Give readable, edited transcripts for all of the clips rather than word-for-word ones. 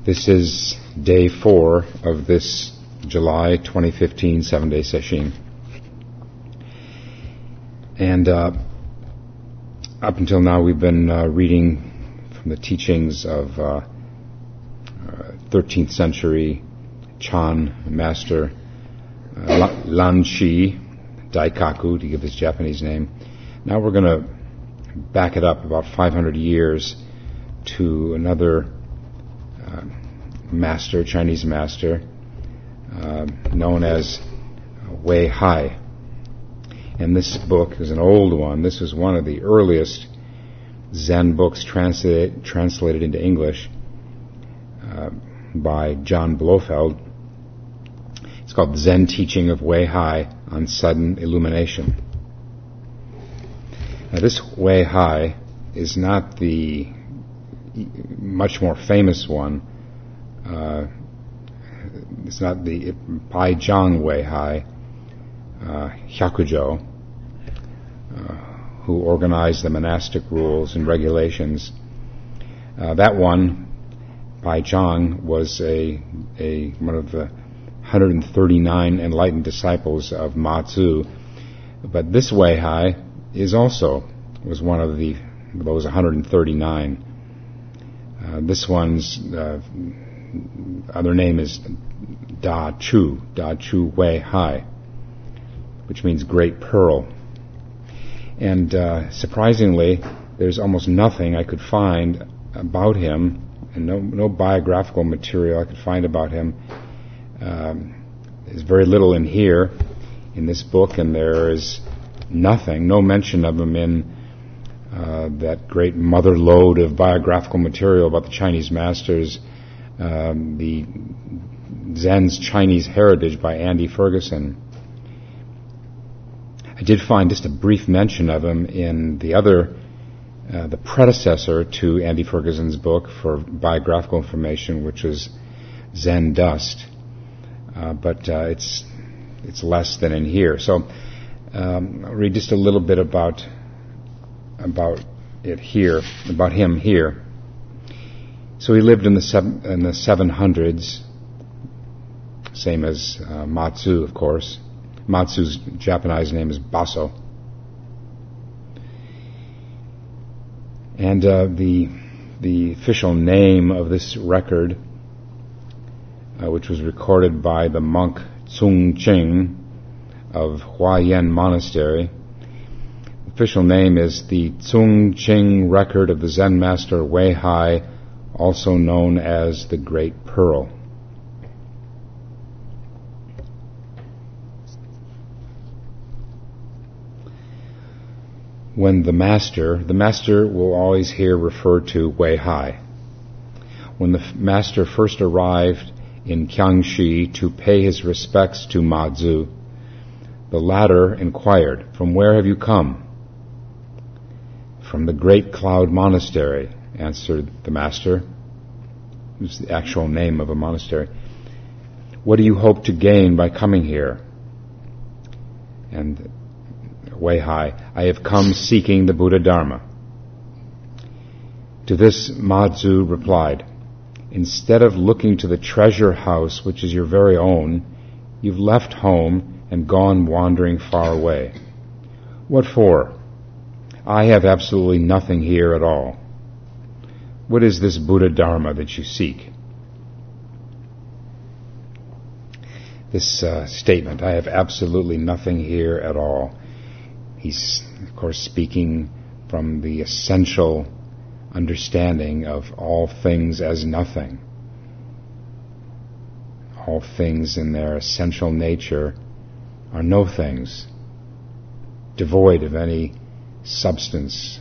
This is day 4 of this July 2015 7-day session. And up until now we've been reading from the teachings of 13th century Chan master Lan Shi Daikaku, to give his Japanese name. Now we're going to back it up about 500 years to another master, Chinese master, known as Wei Hai. And this book is an old one. This was one of the earliest Zen books translated into English by John Blofeld. It's called Zen Teaching of Wei Hai on Sudden Illumination. Now, this Wei Hai is not the much more famous one. It's not the Bai Zhang Wei Hai, Hyakujo, who organized the monastic rules and regulations. That one, Bai Zhang, was one of the 139 enlightened disciples of Ma Tzu. But this Wei Hai was one of those 139. This one's other name is Da Chu Wei Hai, which means great pearl. And surprisingly, there's almost nothing I could find about him, and no biographical material I could find about him. There's very little in here, in this book, and there is no mention of him in that great mother lode of biographical material about the Chinese masters, the Zen's Chinese Heritage by Andy Ferguson. I did find just a brief mention of him in the predecessor to Andy Ferguson's book for biographical information, which was Zen Dust. But it's less than in here. So I'll read just a little bit about him here. So he lived in the 700s, same as Ma Tzu, of course. Ma Tzu's Japanese name is Baso. And the official name of this record, which was recorded by the monk Tsung Ching of Huayan Monastery. The official name is the Tsung Ching Record of the Zen Master Wei Hai, also known as the Great Pearl. When the master will always here refer to Wei Hai. When the master first arrived in Qiangxi to pay his respects to Ma Tzu, the latter inquired, "From where have you come?" "From the Great Cloud Monastery," answered the master. It was the actual name of a monastery. "What do you hope to gain by coming here?" And Wei Hai, "I have come seeking the Buddha Dharma." To this Ma Tzu replied, "Instead of looking to the treasure house, which is your very own, you've left home and gone wandering far away. What for? I have absolutely nothing here at all. What is this Buddha Dharma that you seek?" This statement, "I have absolutely nothing here at all," he's, of course, speaking from the essential understanding of all things as nothing. All things in their essential nature are no things, devoid of any substance,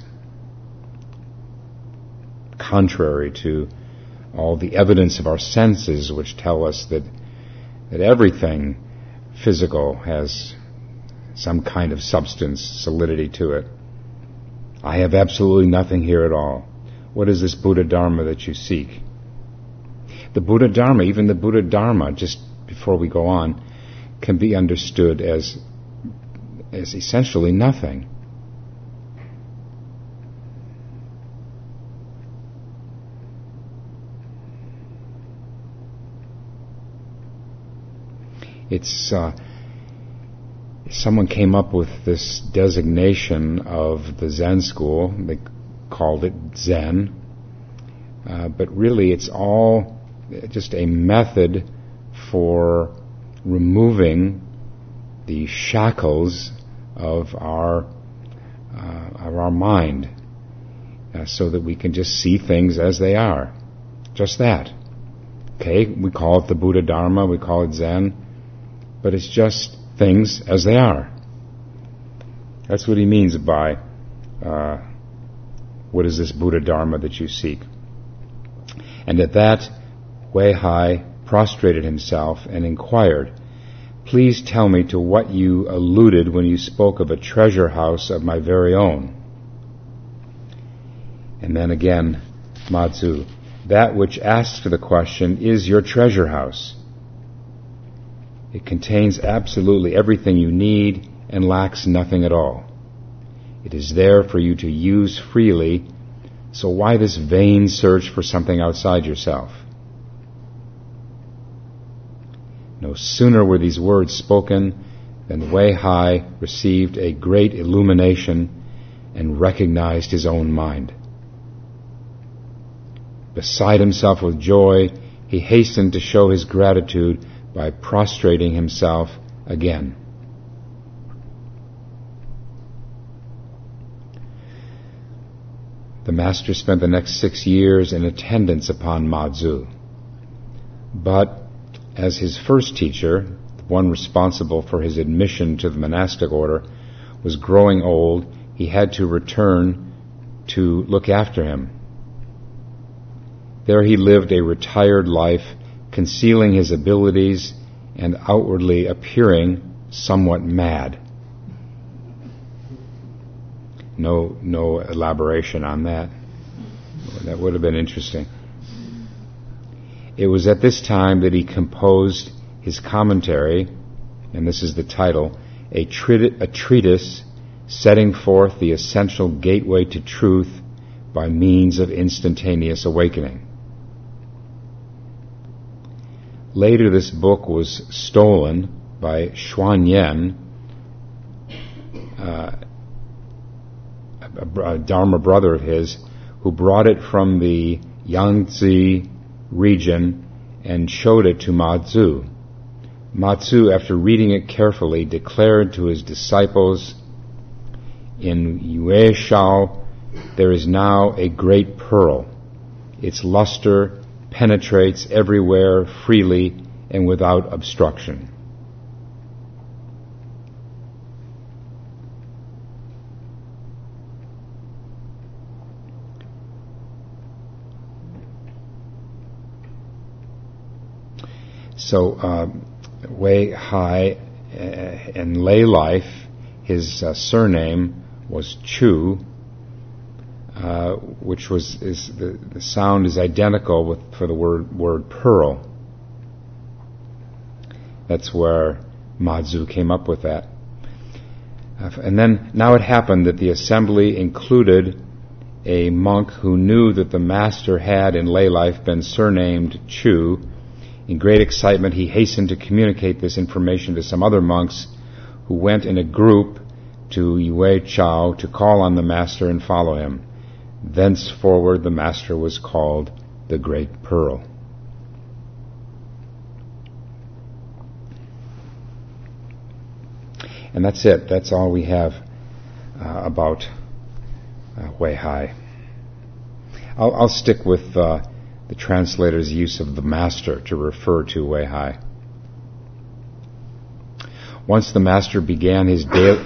contrary to all the evidence of our senses, which tell us that everything physical has some kind of substance, solidity to it. "I have absolutely nothing here at all. What is this Buddha Dharma that you seek?" The Buddha Dharma, even the Buddha Dharma, just before we go on, can be understood as essentially nothing. It's someone came up with this designation of the Zen school. They called it Zen. But really it's all just a method for removing the shackles of our mind, so that we can just see things as they are. Just that. Okay, we call it the Buddha Dharma, we call it Zen, but it's just things as they are. That's what he means by what is this Buddha Dharma that you seek? And at that, Wei Hai prostrated himself and inquired, "Please tell me to what you alluded when you spoke of a treasure house of my very own." And then again, Mazu, "That which asks the question is your treasure house. It contains absolutely everything you need and lacks nothing at all. It is there for you to use freely, so why this vain search for something outside yourself?" No sooner were these words spoken than Wei Hai received a great illumination and recognized his own mind. Beside himself with joy, he hastened to show his gratitude by prostrating himself again. The master spent the next 6 years in attendance upon Mazu. But as his first teacher, the one responsible for his admission to the monastic order, was growing old, he had to return to look after him. There he lived a retired life, concealing his abilities and outwardly appearing somewhat mad. No elaboration on that. That would have been interesting. It was at this time that he composed his commentary, and this is the title, a treatise setting forth the essential gateway to truth by means of instantaneous awakening. Later this book was stolen by Xuanyan, a Dharma brother of his, who brought it from the Yangtze region and showed it to Mazu. Mazu, after reading it carefully, declared to his disciples, "In Yue Shao there is now a great pearl. Its luster penetrates everywhere freely and without obstruction." So Wei Hai, in lay life, his surname was Chu, which the sound is identical for the word pearl. That's where Mazu came up with that. And then now it happened that the assembly included a monk who knew that the master had in lay life been surnamed Chu. In great excitement, he hastened to communicate this information to some other monks who went in a group to Yue Chao to call on the master and follow him. Thenceforward, the master was called the Great Pearl. And that's it. That's all we have about Wei Hai. I'll stick with the translator's use of the master to refer to Wei Hai. Once the master began his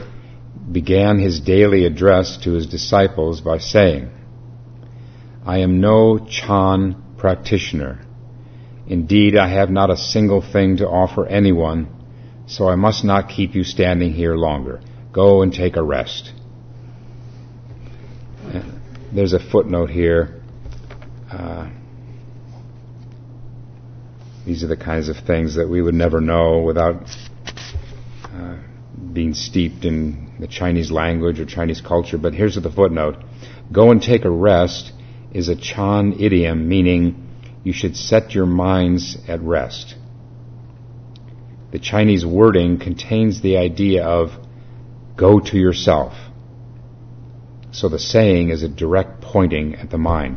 daily address to his disciples by saying, "I am no Chan practitioner. Indeed, I have not a single thing to offer anyone, so I must not keep you standing here longer. Go and take a rest." There's a footnote here. These are the kinds of things that we would never know without being steeped in the Chinese language or Chinese culture. But here's the footnote. "Go and take a rest" is a Chan idiom meaning you should set your minds at rest. The Chinese wording contains the idea of go to yourself. So the saying is a direct pointing at the mind.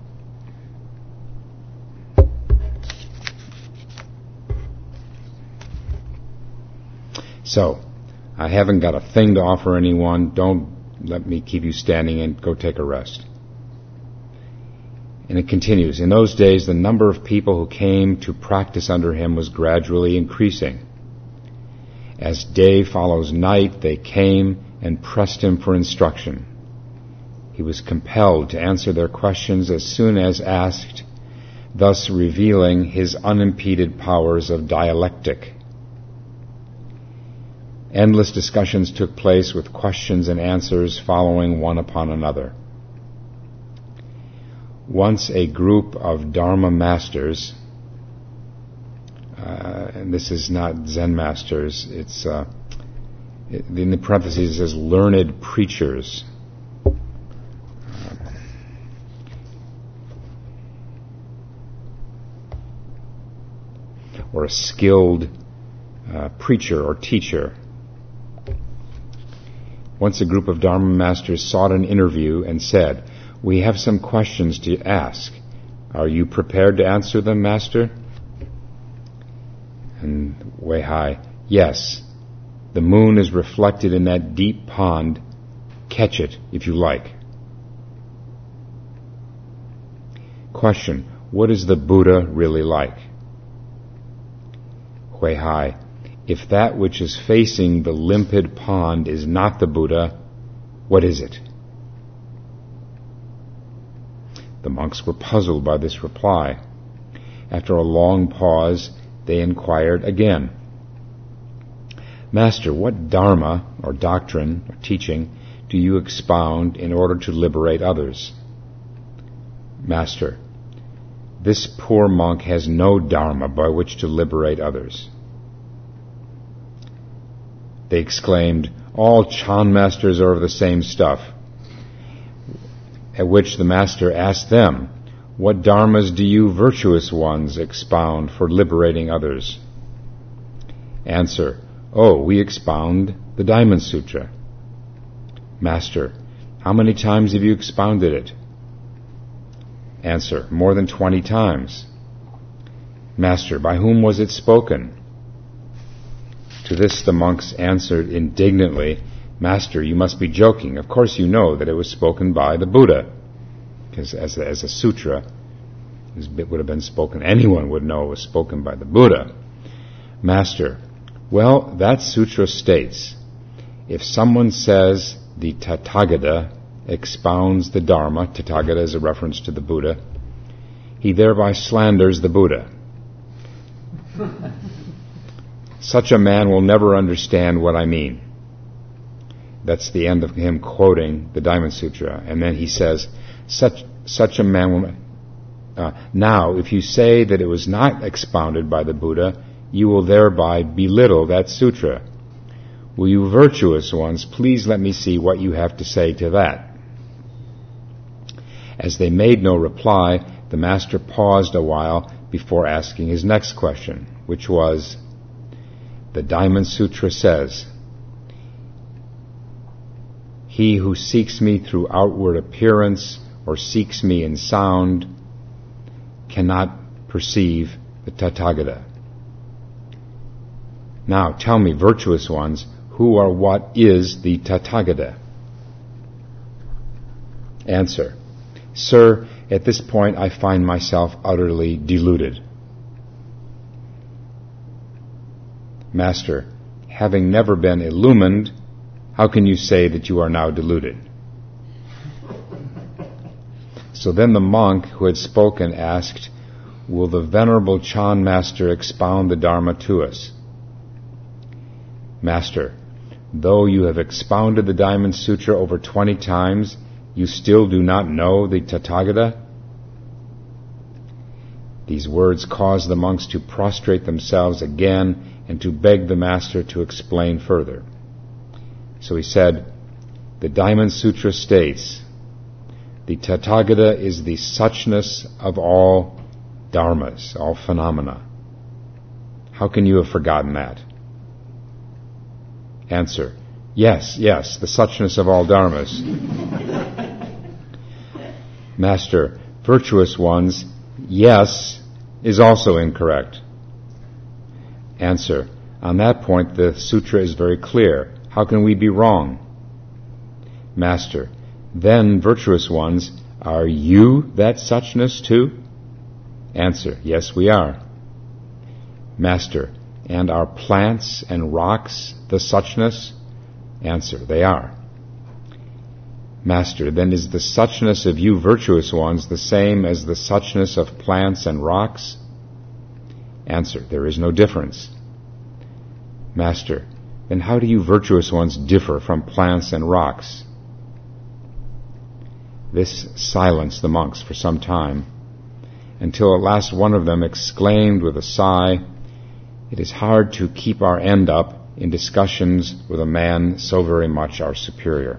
So, I haven't got a thing to offer anyone. Don't let me keep you standing and go take a rest. And it continues. In those days, the number of people who came to practice under him was gradually increasing. As day follows night, they came and pressed him for instruction. He was compelled to answer their questions as soon as asked, thus revealing his unimpeded powers of dialectic. Endless discussions took place with questions and answers following one upon another. Once a group of Dharma masters, and this is not Zen masters, it's in the parentheses it says learned preachers, or a skilled preacher or teacher. Once a group of Dharma masters sought an interview and said, "We have some questions to ask. Are you prepared to answer them, Master?" And Weihai, "Yes. The moon is reflected in that deep pond. Catch it if you like." Question, what is the Buddha really like? Weihai, if that which is facing the limpid pond is not the Buddha, what is it? The monks were puzzled by this reply. After a long pause, they inquired again, "Master, what dharma, or doctrine, or teaching, do you expound in order to liberate others?" Master, this poor monk has no dharma by which to liberate others. They exclaimed, "All Chan masters are of the same stuff." At which the master asked them, "What dharmas do you virtuous ones expound for liberating others?" Answer, "Oh, we expound the Diamond Sutra." Master, how many times have you expounded it? Answer, more than 20 times. Master, by whom was it spoken? To this the monks answered indignantly, "Master, you must be joking. Of course you know that it was spoken by the Buddha." Because as a sutra, it would have been spoken, anyone would know it was spoken by the Buddha. Master, well, that sutra states, if someone says the Tathagata expounds the Dharma, Tathagata is a reference to the Buddha, he thereby slanders the Buddha. Such a man will never understand what I mean. That's the end of him quoting the Diamond Sutra. And then he says, such a man will... now, if you say that it was not expounded by the Buddha, you will thereby belittle that sutra. Will you virtuous ones please let me see what you have to say to that? As they made no reply, the master paused a while before asking his next question, which was, the Diamond Sutra says, "He who seeks me through outward appearance or seeks me in sound cannot perceive the Tathagata." Now tell me, virtuous ones, who or what is the Tathagata? Answer, Sir, at this point I find myself utterly deluded. Master, having never been illumined, how can you say that you are now deluded? So then the monk who had spoken asked, "Will the Venerable Chan Master expound the Dharma to us?" Master, though you have expounded the Diamond Sutra over 20 times, you still do not know the Tathagata? These words caused the monks to prostrate themselves again and to beg the Master to explain further. So he said, the Diamond Sutra states, the Tathagata is the suchness of all dharmas, all phenomena. How can you have forgotten that? Answer. Yes, the suchness of all dharmas. Master, virtuous ones, yes, is also incorrect. Answer. On that point, the sutra is very clear. How can we be wrong? Master. Then, virtuous ones, are you that suchness too? Answer. Yes, we are. Master. And are plants and rocks the suchness? Answer. They are. Master. Then is the suchness of you virtuous ones the same as the suchness of plants and rocks? Answer. There is no difference. Master. Then how do you virtuous ones differ from plants and rocks? This silenced the monks for some time, until at last one of them exclaimed with a sigh, "It is hard to keep our end up in discussions with a man so very much our superior."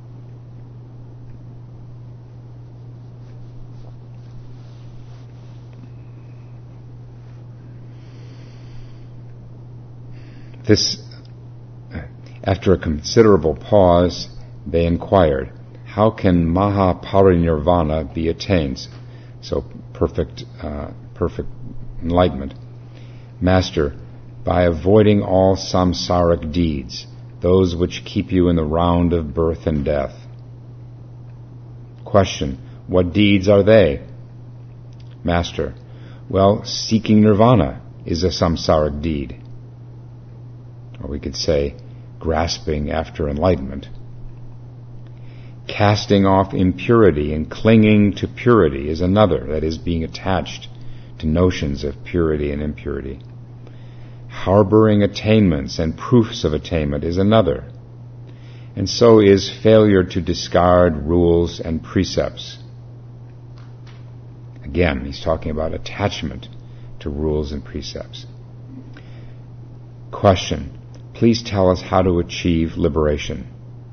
After a considerable pause, they inquired, how can Mahaparinirvana be attained? So perfect enlightenment. Master, by avoiding all samsaric deeds, those which keep you in the round of birth and death. Question, what deeds are they? Master, well, seeking nirvana is a samsaric deed. Or we could say, grasping after enlightenment. Casting off impurity and clinging to purity is another, that is, being attached to notions of purity and impurity. Harboring attainments and proofs of attainment is another. And so is failure to discard rules and precepts. Again, he's talking about attachment to rules and precepts. Question, please tell us how to achieve liberation.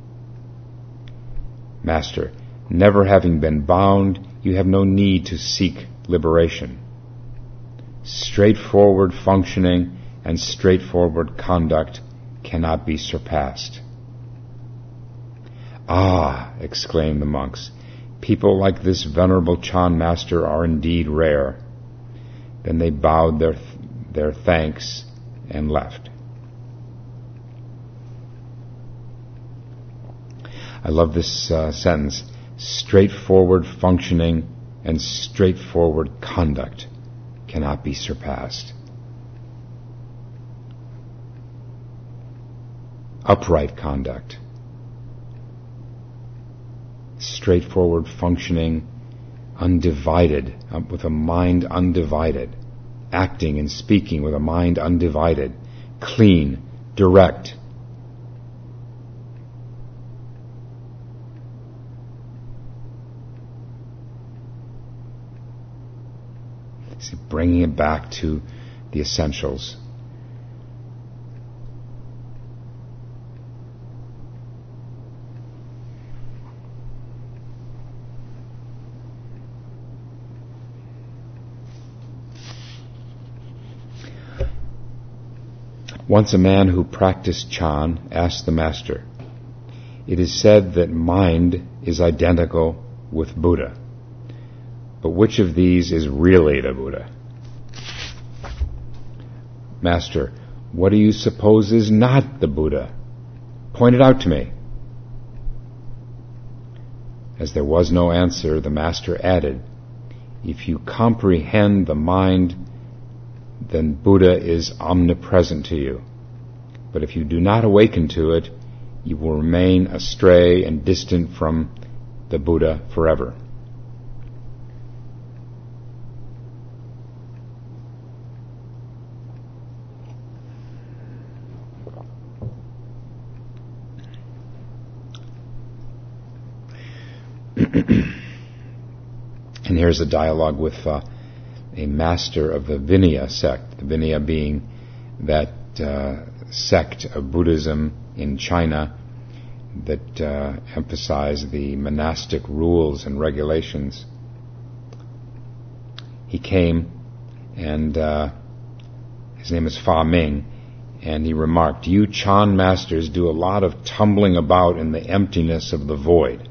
Master, never having been bound, you have no need to seek liberation. Straightforward functioning and straightforward conduct cannot be surpassed. Ah, exclaimed the monks, people like this venerable Chan master are indeed rare. Then they bowed their thanks and left. I love this sentence. Straightforward functioning and straightforward conduct cannot be surpassed. Upright conduct. Straightforward functioning, undivided, with a mind undivided. Acting and speaking with a mind undivided. Clean, direct. See, bringing it back to the essentials. Once a man who practiced Chan asked the master, "It is said that mind is identical with Buddha. But which of these is really the Buddha?" Master, what do you suppose is not the Buddha? Point it out to me. As there was no answer, the master added, "If you comprehend the mind, then Buddha is omnipresent to you. But if you do not awaken to it, you will remain astray and distant from the Buddha forever." And here's a dialogue with a master of the Vinaya sect, the Vinaya being that sect of Buddhism in China that emphasize the monastic rules and regulations. He came and his name is Fa Ming, and he remarked, "You Chan masters do a lot of tumbling about in the emptiness of the void."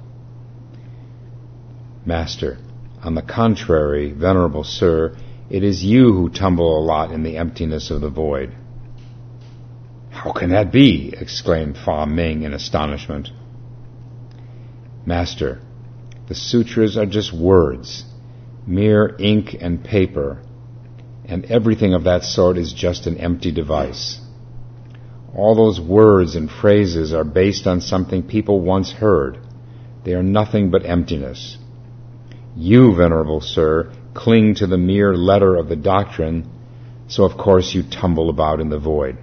Master: "On the contrary, Venerable Sir, it is you who tumble a lot in the emptiness of the void." "How can that be?" exclaimed Fa Ming in astonishment. Master: "The sutras are just words, mere ink and paper, and everything of that sort is just an empty device. All those words and phrases are based on something people once heard. They are nothing but emptiness. You, Venerable Sir, cling to the mere letter of the doctrine, so of course you tumble about in the void."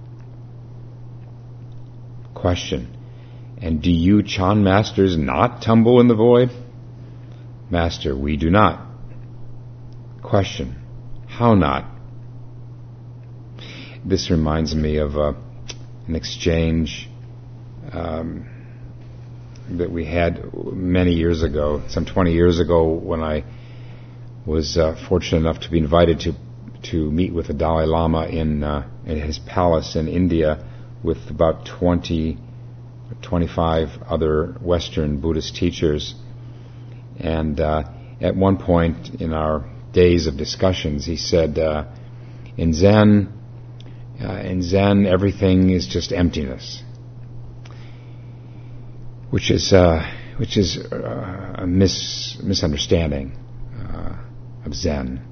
Question: "And do you Chan masters not tumble in the void?" Master: "We do not." Question: "How not?" This reminds me of an exchange that we had many years ago, some 20 years ago, when I was fortunate enough to be invited to meet with the Dalai Lama in his palace in India with about 25 other Western Buddhist teachers. And at one point in our days of discussions, he said, in Zen, everything is just emptiness, which is a misunderstanding of Zen.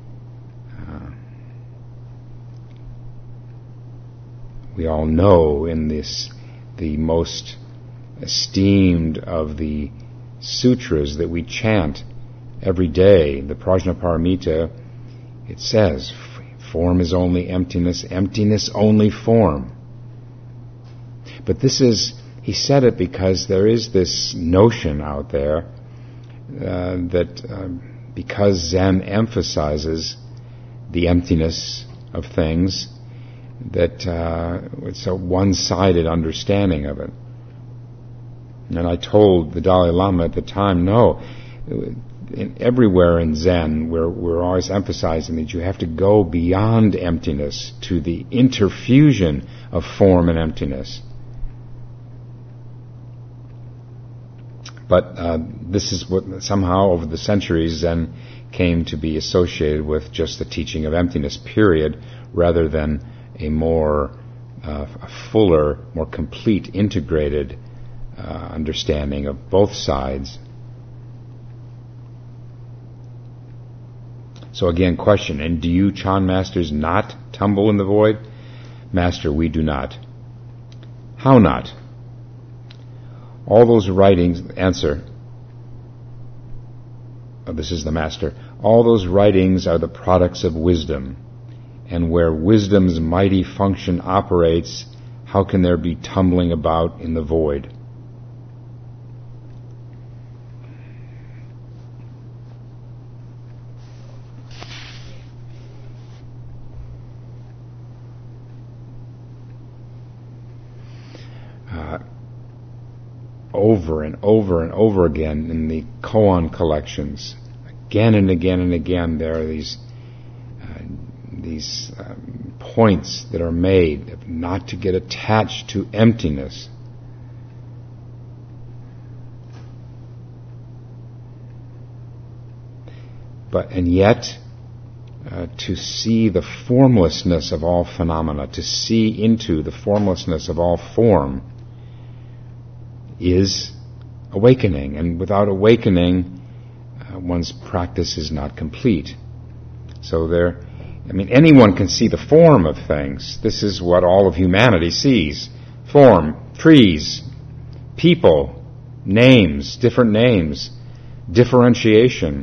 We all know in this, the most esteemed of the sutras that we chant every day, the Prajnaparamita, it says, form is only emptiness, emptiness only form. But this is, he said it because there is this notion out there that because Zen emphasizes the emptiness of things, that it's a one-sided understanding of it. And I told the Dalai Lama at the time, no, everywhere in Zen we're always emphasizing that you have to go beyond emptiness to the interfusion of form and emptiness. But this is what somehow over the centuries Zen came to be associated with just the teaching of emptiness, period, rather than a more a fuller, more complete, integrated understanding of both sides. So again, question, and do you Chan masters not tumble in the void? Master, we do not. How not? All those writings, answer, this is the master, all those writings are the products of wisdom, and where wisdom's mighty function operates, how can there be tumbling about in the void? Over and over and over again in the koan collections, again and again and again, there are these points that are made of not to get attached to emptiness. And yet, to see the formlessness of all phenomena, to see into the formlessness of all form, is awakening, and without awakening, one's practice is not complete. So anyone can see the form of things. This is what all of humanity sees. Form, trees, people, names, different names, differentiation,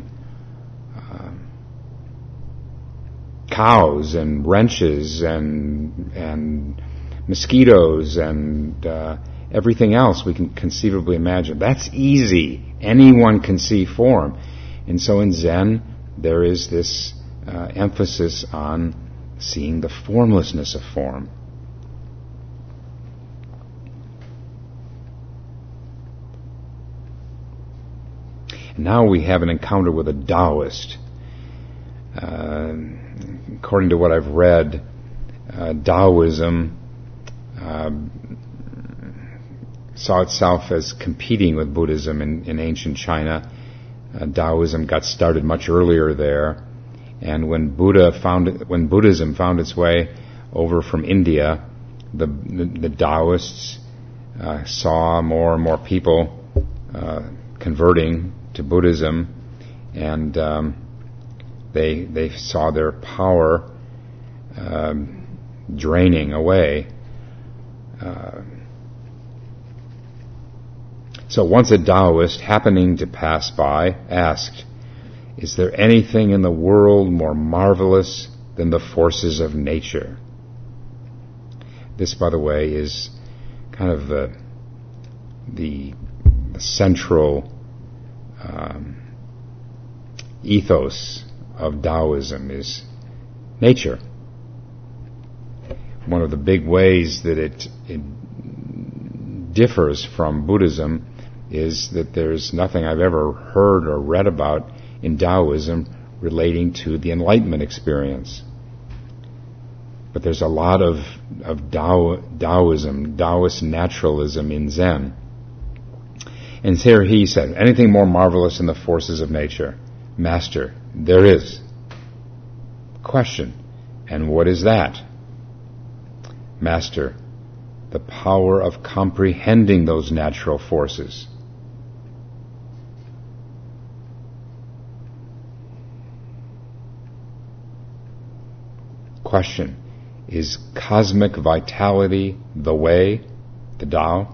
cows and wrenches and mosquitoes and everything else we can conceivably imagine. That's easy. Anyone can see form. And so in Zen, there is this emphasis on seeing the formlessness of form. And now we have an encounter with a Taoist. According to what I've read, Taoism saw itself as competing with Buddhism in ancient China. Taoism got started much earlier there, and when Buddhism found its way over from India, the Taoists saw more and more people converting to Buddhism, and they saw their power draining away. So once a Taoist, happening to pass by, asked, "Is there anything in the world more marvelous than the forces of nature?" This, by the way, is kind of the central ethos of Taoism is nature. One of the big ways that it differs from Buddhism is that there's nothing I've ever heard or read about in Taoism relating to the Enlightenment experience. But there's a lot of Taoism, Taoist naturalism in Zen. And here he said, "Anything more marvelous than the forces of nature?" "Master, there is." Question, "And what is that?" "Master, the power of comprehending those natural forces." Question, "Is cosmic vitality the way, the Tao?"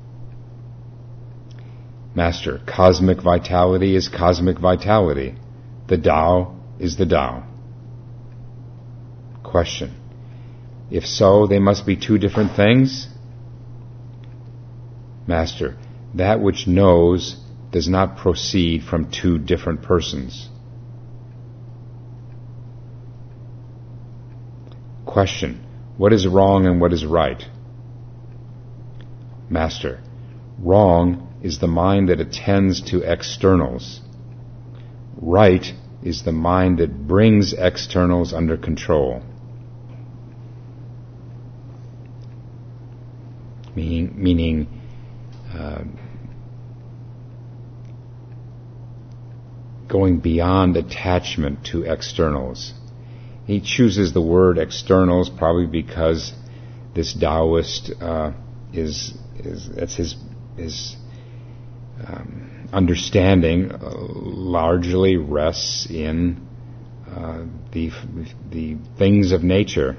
"Master, cosmic vitality is cosmic vitality. The Tao is the Tao." Question, "If so, they must be two different things?" "Master, that which knows does not proceed from two different persons." Question, "What is wrong and what is right?" "Master, wrong is the mind that attends to externals. Right is the mind that brings externals under control." Meaning going beyond attachment to externals. He chooses the word externals probably because this Taoist that's his understanding largely rests in the things of nature.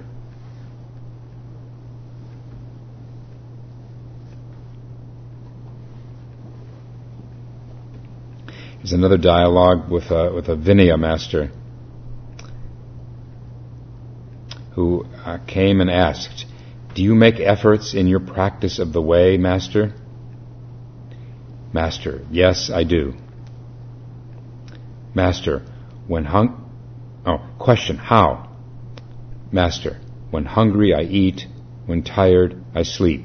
There's another dialogue with a Vinaya master who came and asked, "Do you make efforts in your practice of the way, Master?" "Master, yes, I do." "Master, question, how?" "Master, when hungry I eat, when tired I sleep."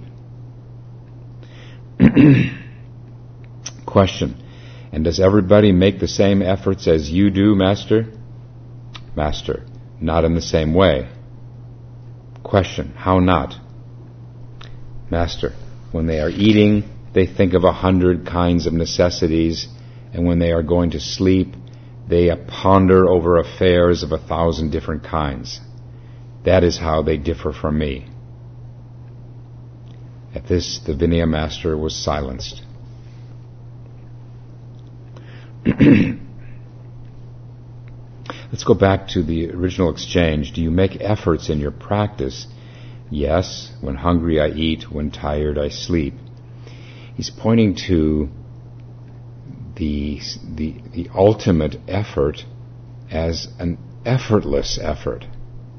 Question, "And does everybody make the same efforts as you do, Master?" "Master, not in the same way." Question, "How not?" "Master, when they are eating, they think of 100 kinds of necessities, and when they are going to sleep, they ponder over affairs of 1,000 different kinds. That is how they differ from me." At this, the Vinaya master was silenced. Let's go back to the original exchange. Do you make efforts in your practice? Yes, when hungry I eat, when tired I sleep. He's pointing to the ultimate effort as an effortless effort.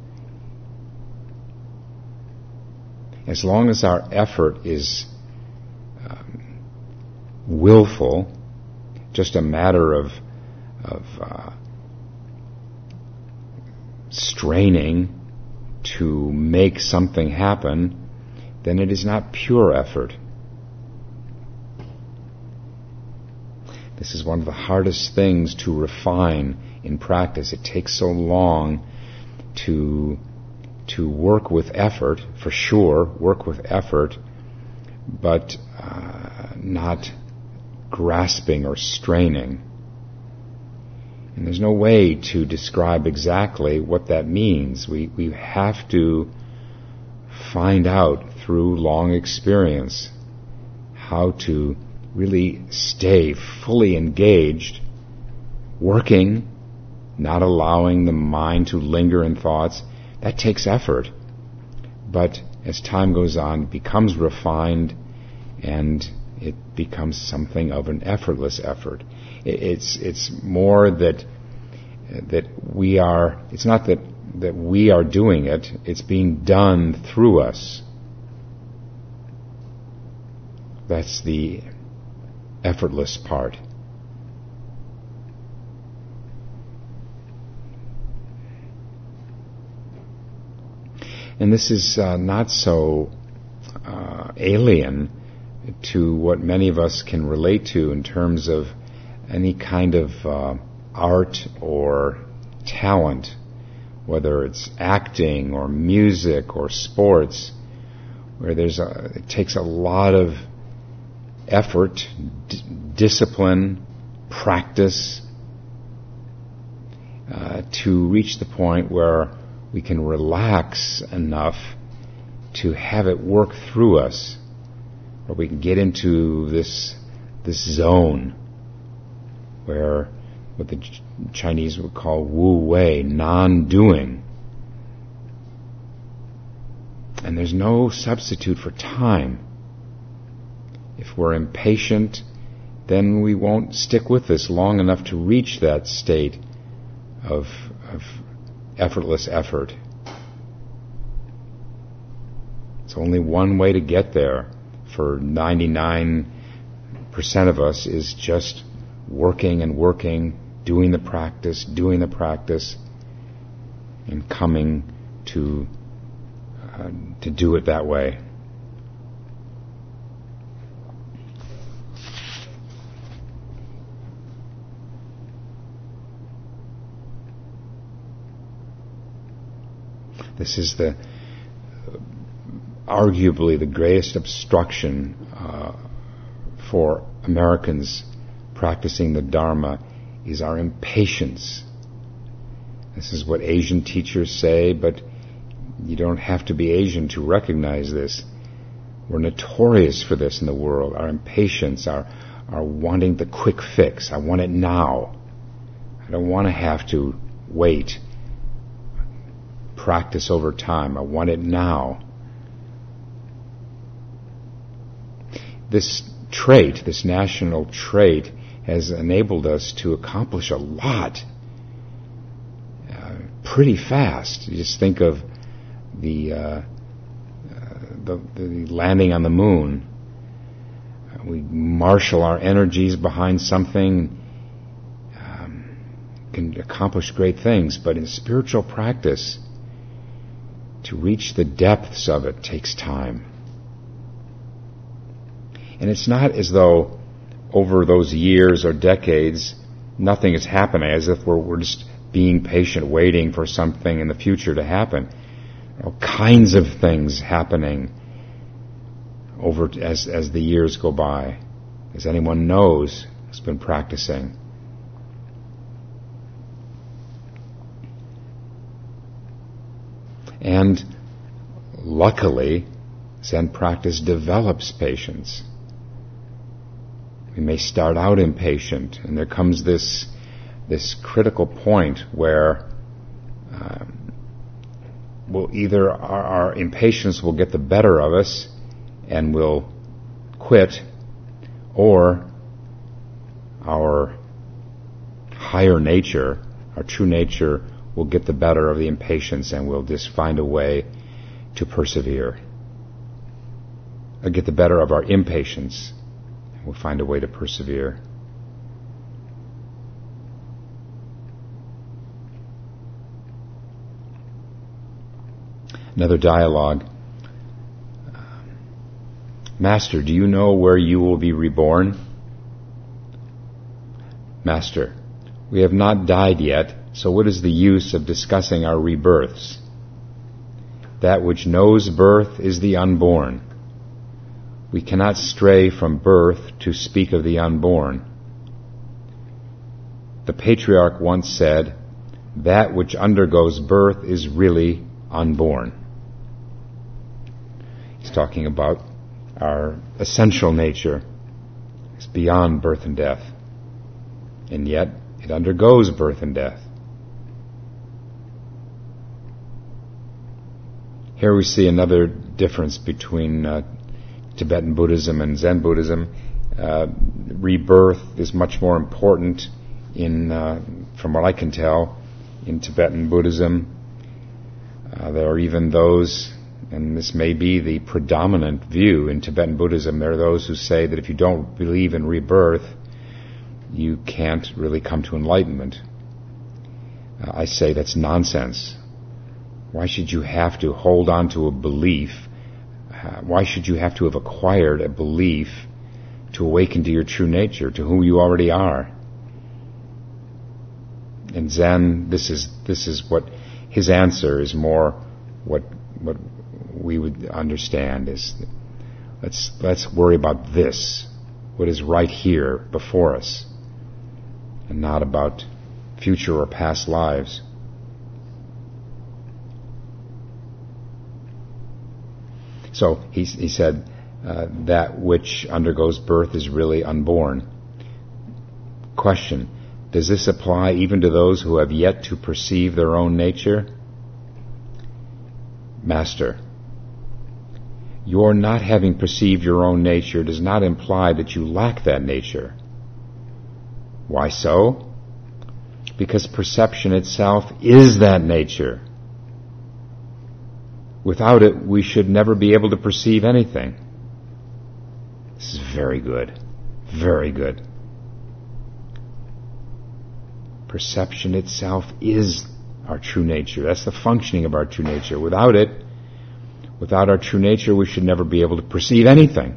As long as our effort is willful, just a matter of straining to make something happen, then it is not pure effort. This is one of the hardest things to refine in practice. It takes so long to to work with effort, for sure, work with effort, but not grasping or straining. And there's no way to describe exactly what that means. We have to find out through long experience how to really stay fully engaged, working, not allowing the mind to linger in thoughts. That takes effort. But as time goes on, it becomes refined and it becomes something of an effortless effort. It's more that we are, it's not that we are doing it, it's being done through us. That's the effortless part. And this is not so alien to what many of us can relate to in terms of any kind of art or talent, whether it's acting or music or sports, where it takes a lot of effort, discipline, practice to reach the point where we can relax enough to have it work through us, or we can get into this zone where what the Chinese would call Wu Wei, non-doing. And there's no substitute for time. If we're impatient, then we won't stick with this long enough to reach that state of effortless effort. It's only one way to get there for 99% of us, is just working and working, doing the practice, and coming to do it that way. This is arguably the greatest obstruction for Americans practicing the Dharma, is our impatience. This is what Asian teachers say, but you don't have to be Asian to recognize this. We're notorious for this in the world. Our impatience, our wanting the quick fix. I want it now. I don't want to have to wait. Practice over time. I want it now. This trait, this national trait, has enabled us to accomplish a lot pretty fast. You just think of the landing on the moon. We marshal our energies behind something, can accomplish great things, but in spiritual practice, to reach the depths of it takes time. And it's not as though over those years or decades nothing is happening, as if we're just being patient, waiting for something in the future to happen. All kinds of things happening over as the years go by, as anyone knows who's been practicing. And luckily, Zen practice develops patience. We may start out impatient, and there comes this critical point where we'll either our impatience will get the better of us and we'll quit, or our higher nature, our true nature, will get the better of the impatience and we'll just find a way to persevere. Or get the better of our impatience and we'll find a way to persevere. Another dialogue. Master, do you know where you will be reborn? Master, we have not died yet, so what is the use of discussing our rebirths? That which knows birth is the unborn. We cannot stray from birth to speak of the unborn. The patriarch once said, that which undergoes birth is really unborn. He's talking about our essential nature. It's beyond birth and death. And yet, it undergoes birth and death. Here we see another difference between Tibetan Buddhism and Zen Buddhism. Rebirth is much more important from what I can tell, in Tibetan Buddhism. There are even those, and this may be the predominant view in Tibetan Buddhism, there are those who say that if you don't believe in rebirth, you can't really come to enlightenment. I say that's nonsense. Why should you have to hold on to a belief? Why should you have to have acquired a belief to awaken to your true nature, to who you already are? In Zen, this is what his answer is more what we would understand is let's worry about this, what is right here before us, and not about future or past lives. So he said that which undergoes birth is really unborn. Question: does this apply even to those who have yet to perceive their own nature? Master: your not having perceived your own nature does not imply that you lack that nature. Why so? Because perception itself is that nature. Without it, we should never be able to perceive anything. This is very good. Very good. Perception itself is our true nature. That's the functioning of our true nature. Without it, without our true nature, we should never be able to perceive anything.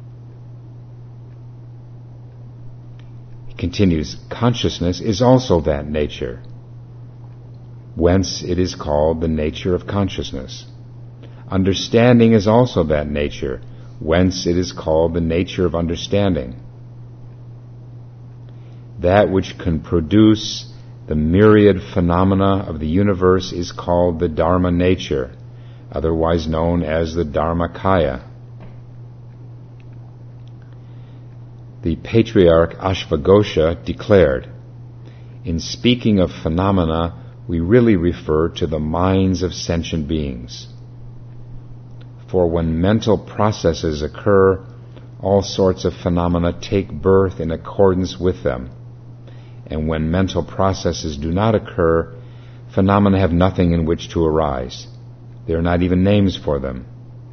He continues, consciousness is also that nature, whence it is called the nature of consciousness. Understanding is also that nature, whence it is called the nature of understanding. That which can produce the myriad phenomena of the universe is called the Dharma nature, otherwise known as the Dharmakaya. The patriarch Ashvaghosha declared, in speaking of phenomena, we really refer to the minds of sentient beings. For when mental processes occur, all sorts of phenomena take birth in accordance with them. And when mental processes do not occur, phenomena have nothing in which to arise. There are not even names for them.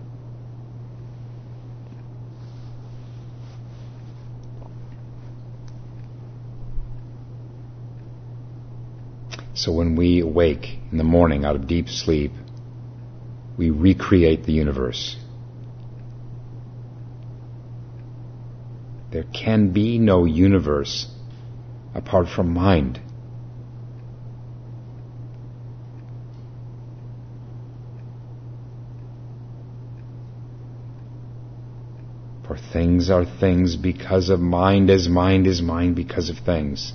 So when we awake in the morning out of deep sleep, we recreate the universe. There can be no universe apart from mind. For things are things because of mind, as mind is mind because of things.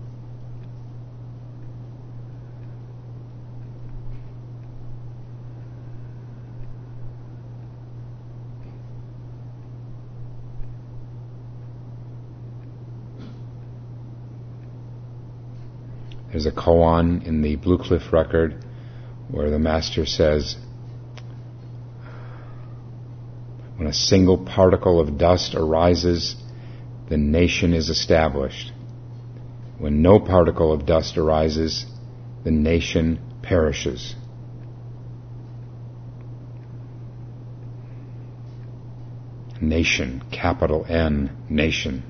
There's a koan in the Blue Cliff record where the master says, when a single particle of dust arises, the nation is established. When no particle of dust arises, the nation perishes. Nation, capital N, nation.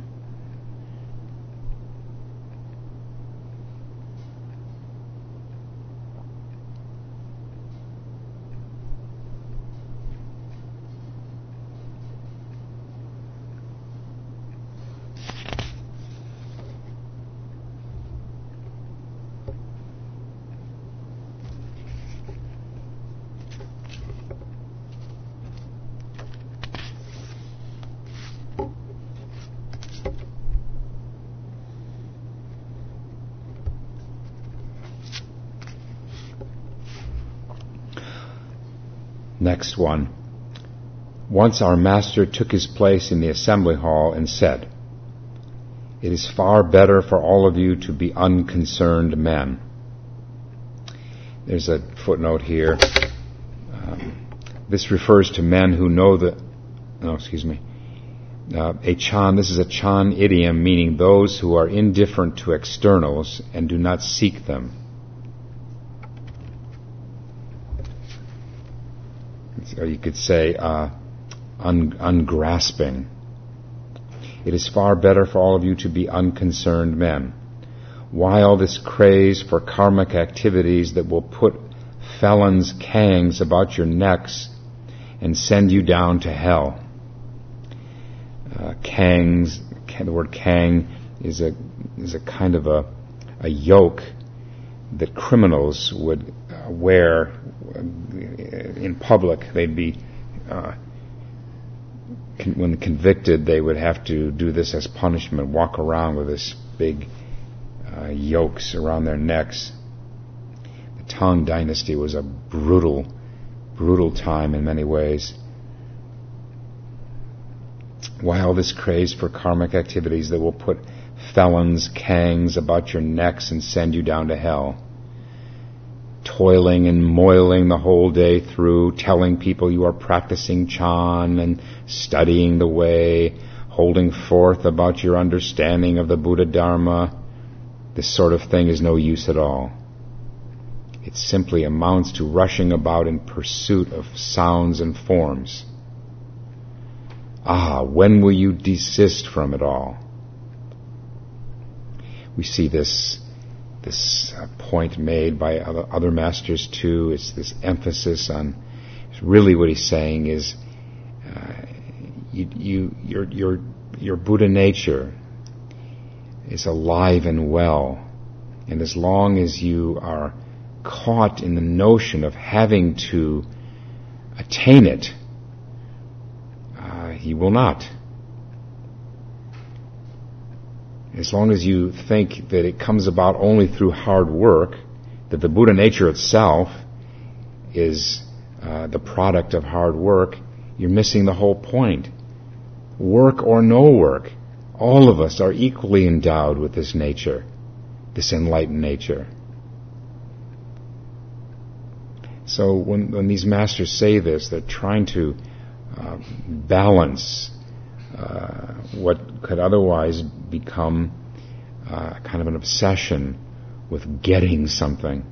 Next one. Once our master took his place in the assembly hall and said, "It is far better for all of you to be unconcerned men." There's a footnote here. This refers to men who know this is a Chan idiom meaning those who are indifferent to externals and do not seek them. Or you could say ungrasping. It is far better for all of you to be unconcerned men. Why all this craze for karmic activities that will put felons' kangs about your necks and send you down to hell? The word kang is a kind of a yoke that criminals would wear in public. They'd be when convicted, they would have to do this as punishment, walk around with this big yokes around their necks. The Tang Dynasty was a brutal time in many ways. Why all this craze for karmic activities that will put felons' kangs about your necks and send you down to hell? Toiling and moiling the whole day through, telling people you are practicing Chan and studying the way, holding forth about your understanding of the Buddha Dharma. This sort of thing is no use at all. It simply amounts to rushing about in pursuit of sounds and forms. When will you desist from it all? We see this point made by other masters too. It's this emphasis on. Really, what he's saying is, your Buddha nature is alive and well, and as long as you are caught in the notion of having to attain it, you will not. As long as you think that it comes about only through hard work, that the Buddha nature itself is the product of hard work, you're missing the whole point. Work or no work, all of us are equally endowed with this nature, this enlightened nature. So when these masters say this, they're trying to balance what could otherwise become kind of an obsession with getting something.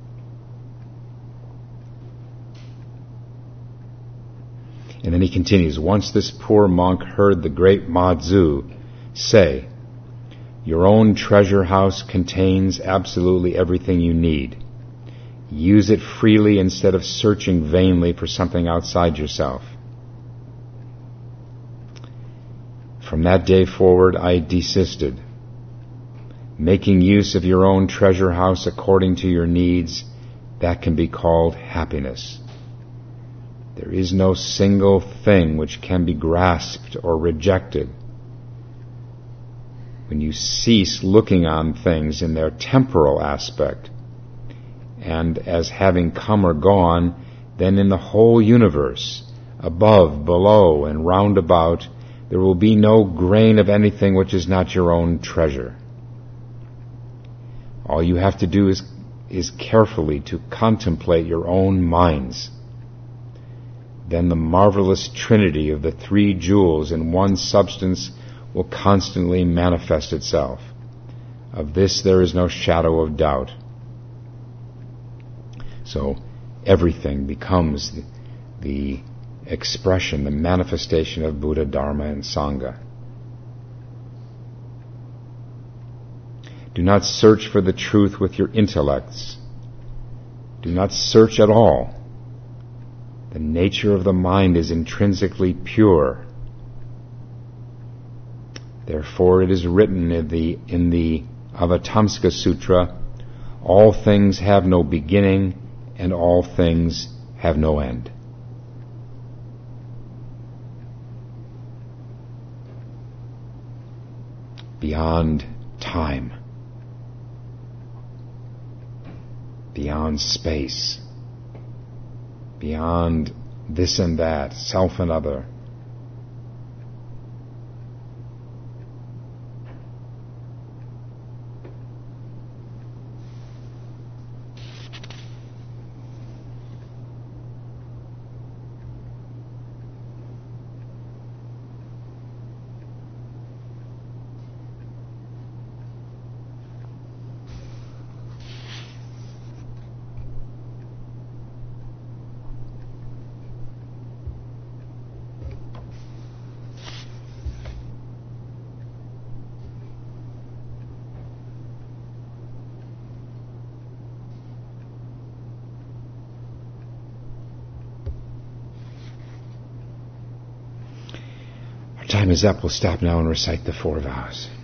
And then he continues, once this poor monk heard the great Ma-Zu say, "Your own treasure house contains absolutely everything you need. Use it freely instead of searching vainly for something outside yourself." From that day forward, I desisted. Making use of your own treasure house according to your needs, that can be called happiness. There is no single thing which can be grasped or rejected. When you cease looking on things in their temporal aspect, and as having come or gone, then in the whole universe, above, below, and round about, there will be no grain of anything which is not your own treasure. All you have to do is carefully to contemplate your own minds. Then the marvelous trinity of the three jewels in one substance will constantly manifest itself. Of this there is no shadow of doubt. So everything becomes the expression, the manifestation of Buddha, Dharma, and Sangha. Do not search for the truth with your intellects. Do not search at all. The nature of the mind is intrinsically pure. Therefore it is written in the Avatamsaka Sutra, all things have no beginning and all things have no end. Beyond time, beyond space, beyond this and that, self and other. Time is up. We'll stop now and recite the 4 vows.